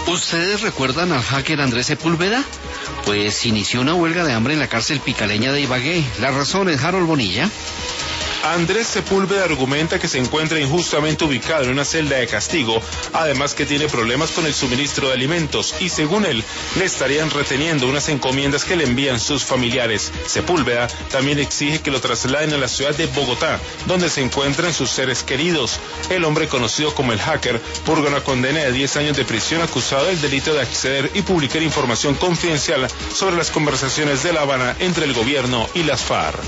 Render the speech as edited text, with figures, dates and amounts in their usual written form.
¿Ustedes recuerdan al hacker Andrés Sepúlveda? Pues inició una huelga de hambre en la cárcel picaleña de Ibagué. La razón es Harold Bonilla. Andrés Sepúlveda argumenta que se encuentra injustamente ubicado en una celda de castigo, además que tiene problemas con el suministro de alimentos y según él, le estarían reteniendo unas encomiendas que le envían sus familiares. Sepúlveda también exige que lo trasladen a la ciudad de Bogotá, donde se encuentran sus seres queridos. El hombre conocido como el hacker purga una condena de 10 años de prisión acusado del delito de acceder y publicar información confidencial sobre las conversaciones de La Habana entre el gobierno y las FARC.